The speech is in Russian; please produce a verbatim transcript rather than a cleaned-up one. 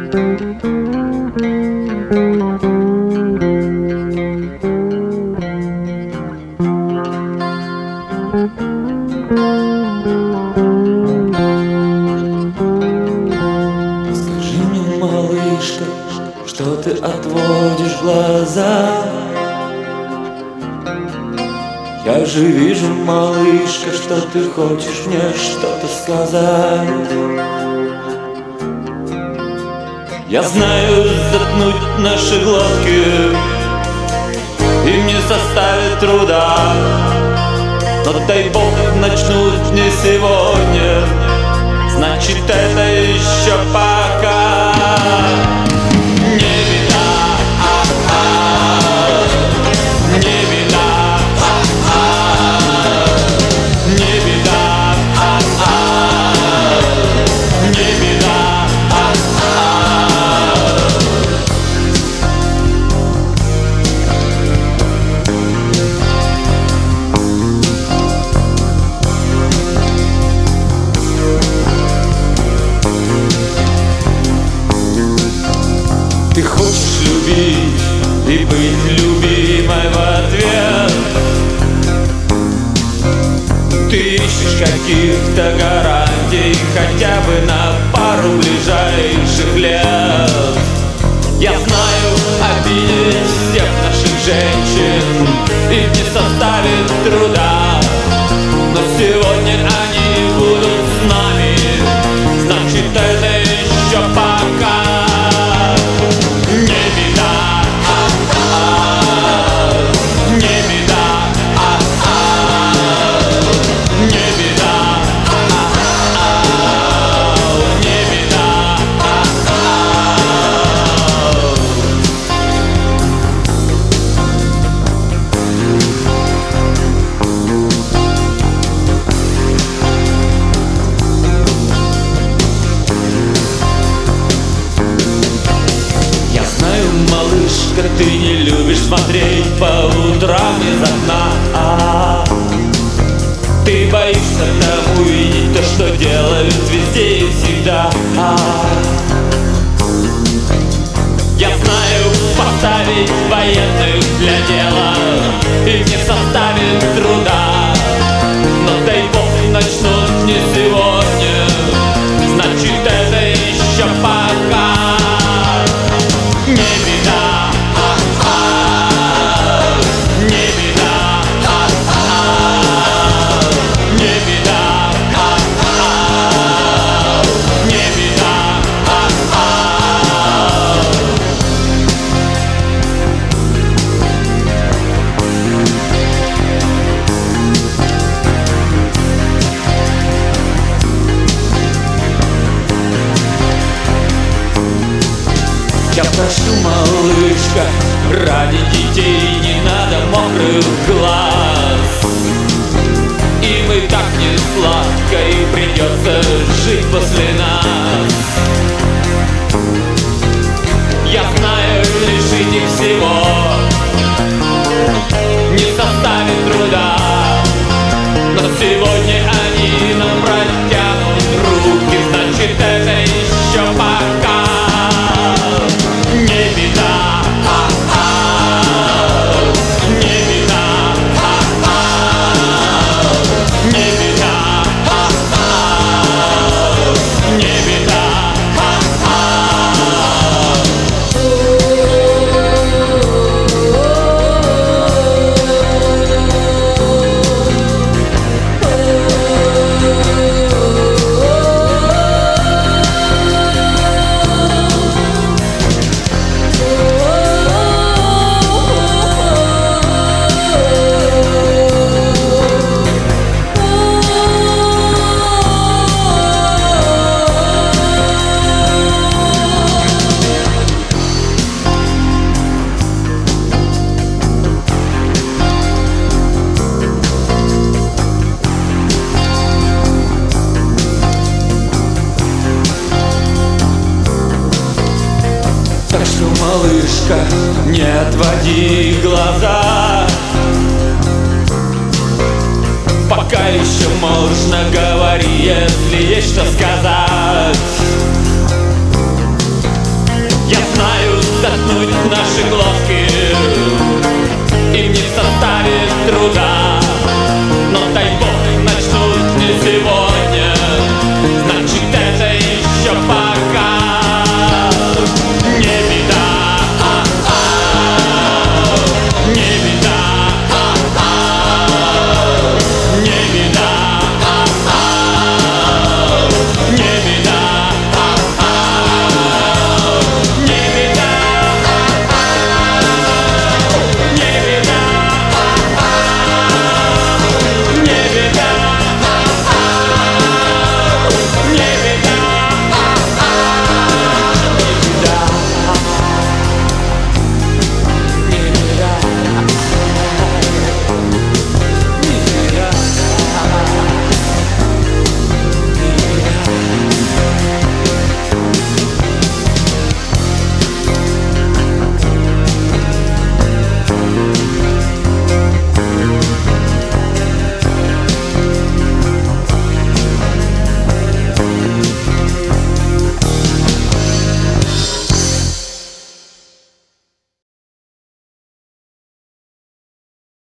Скажи мне, малышка, что ты отводишь глаза? Я же вижу, малышка, что ты хочешь мне что-то сказать. Я знаю, заткнуть наши глотки им не составит труда, но дай Бог начнут не сегодня, значит это еще пока. Не беда, а-а, не беда, а-а, не беда, а-а, не беда, а-а. Ты хочешь любить и быть любимой в ответ. Ты ищешь каких-то гарантий хотя бы на пару ближайших лет. Я знаю, обидеть всех наших женщин им не составит труда, но сегодня они будут с нами, значит это еще пока. Малышка, ты не любишь смотреть по утрам из окна, а ты боишься там увидеть то, что делают везде и всегда. А я знаю, поставить военных для дела им не составит труда, но дай Бог начнут не сегодня, значит это еще пока. Не беда, а-а, не беда, а-а, не беда, а-а, не беда, а-а. Я прошу, малышка, ради детей не надо мокрых глаз. Им и так не сладко, и придется жить после нас. Я знаю, лишить их всего не составит труда, но сегодня они нам протянут руки, значит это еще пока. Не беда, а-а, не беда, а-а, не беда, а-а, не беда, а-а. Так что, малышка, не отводи глаза, пока еще можно, говори, если есть что сказать. заткнуть наши глотки.